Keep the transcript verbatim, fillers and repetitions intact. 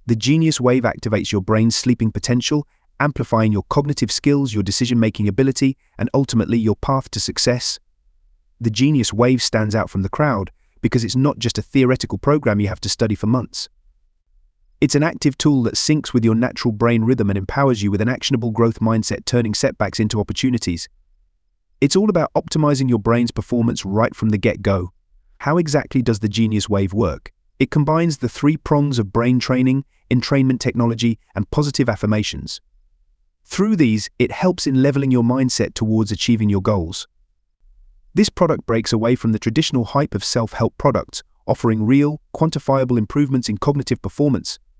The Genius Wave activates your brain's sleeping potential, amplifying your cognitive skills, your decision-making ability, and ultimately your path to success. The Genius Wave stands out from the crowd because it's not just a theoretical program you have to study for months. It's an active tool that syncs with your natural brain rhythm and empowers you with an actionable growth mindset, turning setbacks into opportunities. It's all about optimizing your brain's performance right from the get-go. How exactly does the Genius Wave work? It combines the three prongs of brain training, entrainment technology, and positive affirmations. Through these, it helps in leveling your mindset towards achieving your goals. This product breaks away from the traditional hype of self-help products, offering real, quantifiable improvements in cognitive performance.